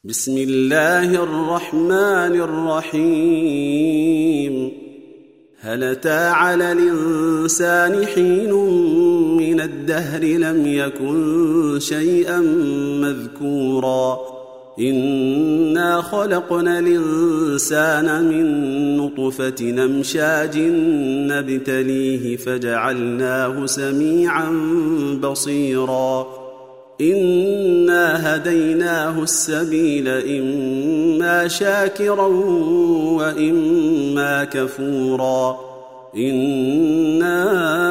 بسم الله الرحمن الرحيم. هل أتى على الإنسان حين من الدهر لم يكن شيئا مذكورا إنا خلقنا الإنسان من نطفة أمشاج نبتليه فجعلناه سميعا بصيرا إنا هديناه السبيل إما شاكرا وإما كفورا إنا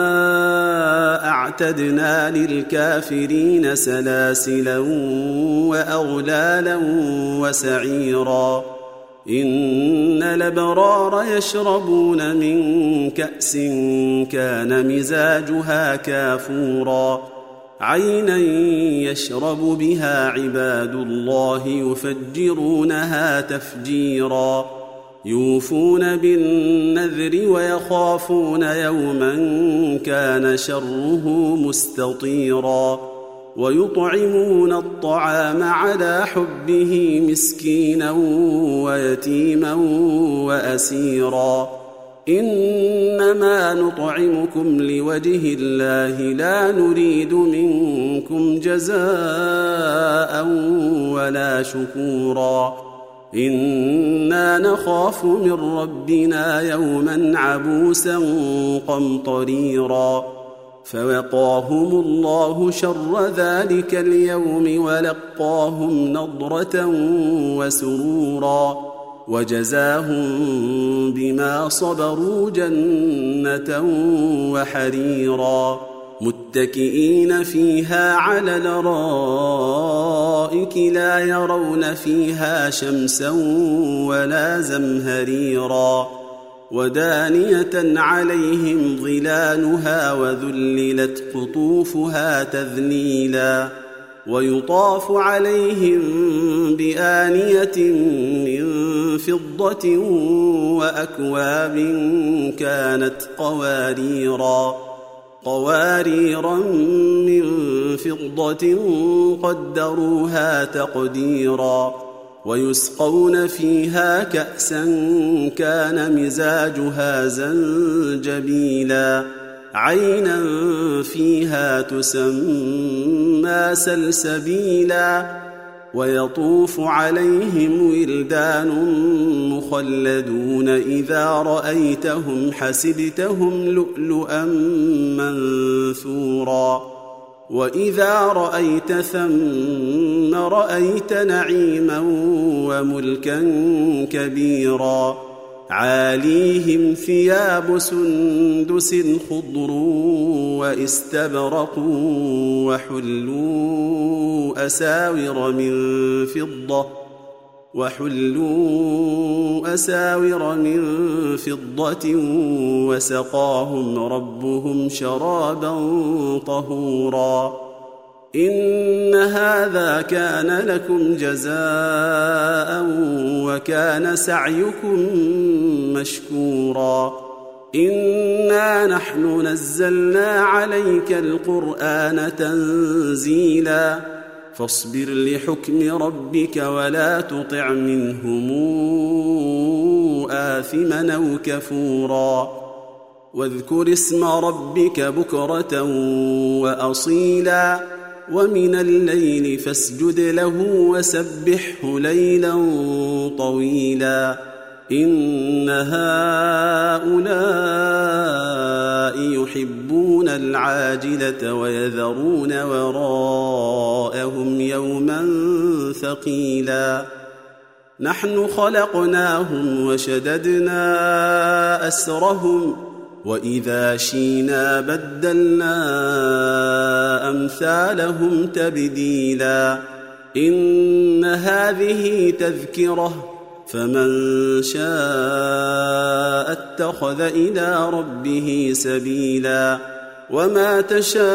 أعتدنا للكافرين سلاسلا وأغلالا وسعيرا إن الأبرار يشربون من كأس كان مزاجها كافورا عينا يشرب بها عباد الله يفجرونها تفجيرا يوفون بالنذر ويخافون يوما كان شره مستطيرا ويطعمون الطعام على حبه مسكينا ويتيما وأسيرا إنما نطعمكم لوجه الله لا نريد منكم جزاء ولا شكورا إنا نخاف من ربنا يوما عبوسا قمطريرا فوقاهم الله شر ذلك اليوم ولقاهم نضرة وسرورا وجزاهم بما صبروا جنة وحريرا متكئين فيها على الأرائك لا يرون فيها شمسا ولا زمهريرا ودانية عليهم ظلالها وذللت قطوفها تذليلا ويطاف عليهم بآنية من فضة وأكواب كانت قواريرا من فضة قدروها تقديرا ويسقون فيها كأسا كان مزاجها زنجبيلا عينا فيها تسمى سلسبيلا ويطوف عليهم ولدان مخلدون إذا رأيتهم حسبتهم لؤلؤا منثورا وإذا رأيت ثم رأيت نعيما وملكا كبيرا عاليهم ثياب سندس خضر واستبرق وحلوا أساور من فضة وسقاهم ربهم شرابا طهورا إن هذا كان لكم جزاء وكان سعيكم مشكورا إنا نحن نزلنا عليك القرآن تنزيلا فاصبر لحكم ربك ولا تطع منهم آثما أو كفورا واذكر اسم ربك بكرة وأصيلا ومن الليل فاسجد له وسبحه ليلا طويلا إن هؤلاء يحبون العاجلة ويذرون وراءهم يوما ثقيلا نحن خلقناهم وشددنا أسرهم وإذا شينا بدلنا أمثالهم تبديلا إن هذه تذكرة فمن شاء اتخذ إلى ربه سبيلا وما تشاءون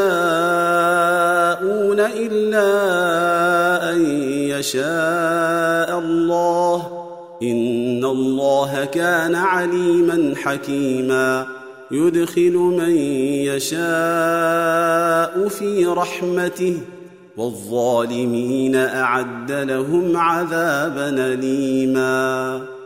إلا أن يشاء الله إن الله كان عليما حكيما يدخل من يشاء في رحمته والظالمين أعد لهم عذابا أليما.